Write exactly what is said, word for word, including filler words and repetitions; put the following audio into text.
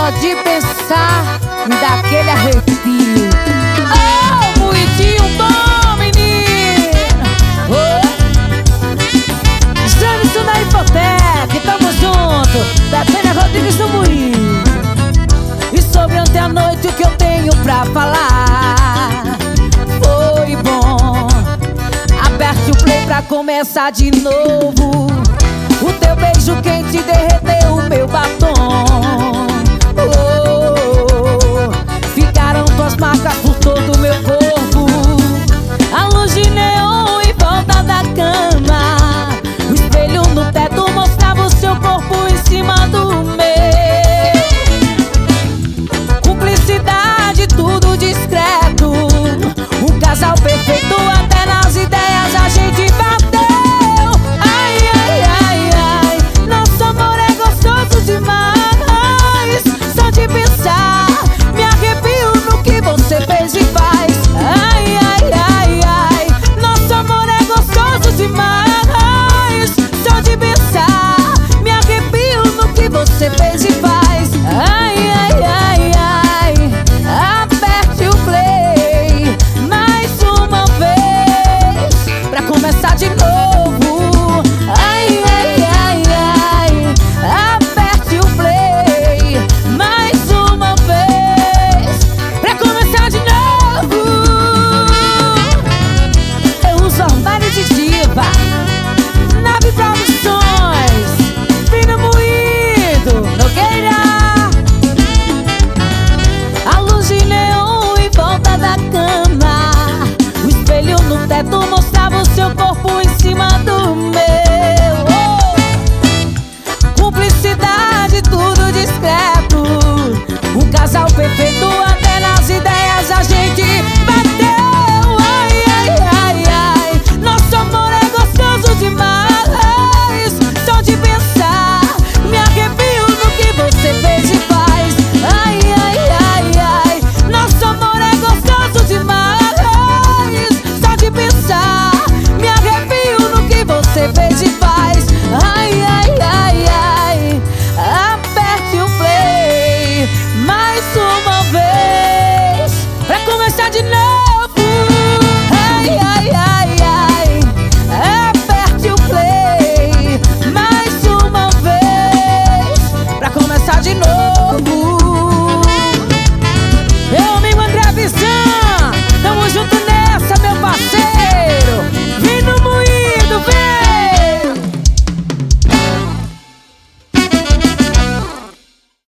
Só de pensar me dá aquele arrepio. Oh, moidinho bom, menino. Oh. Janison da hipoteca, tamo junto. Da Tânia Rodrigues do Moinho. E sobre ontem à noite o que eu tenho pra falar foi bom. Aperte o play pra começar de novo. O teu beijo quente derreteu o meu batom. Oh, ficaram tuas marcas por todo o meu corpo. A luz de neon em volta da cama. O espelho no teto mostrava o seu corpo em cima do meu. Cumplicidade, tudo discreto. Um casal perfeito, até nas ideias a gente bateu. Ai, ai, ai, ai, nosso amor é gostoso demais. Só de pensar, me arrepio no que você fez e faz. Ai, ai, ai, ai, nosso amor é gostoso demais. Só de pensar, me arrepio no que você fez e faz. Ai, ai, ai, ai, aperte o play mais uma vez pra começar de novo. Ai, ai, ai, ai, aperte o play mais uma vez pra começar de novo. Eu uso armário de diva, Nave Produções, Fino Moído, Nogueira. A luz de neon em volta da cama. O espelho no teto mostrava o seu corpo em cima do meu. Oh! Cumplicidade, tudo discreto. Um casal perfeito, até nas ideias a gente bateu. Ai, ai, ai, ai, nosso amor é gostoso demais. Só de pensar, me arrepio no que você fez e faz. Ai, ai, ai, ai, nosso amor é gostoso demais. Só de pensar, me arrepio no que você fez e faz.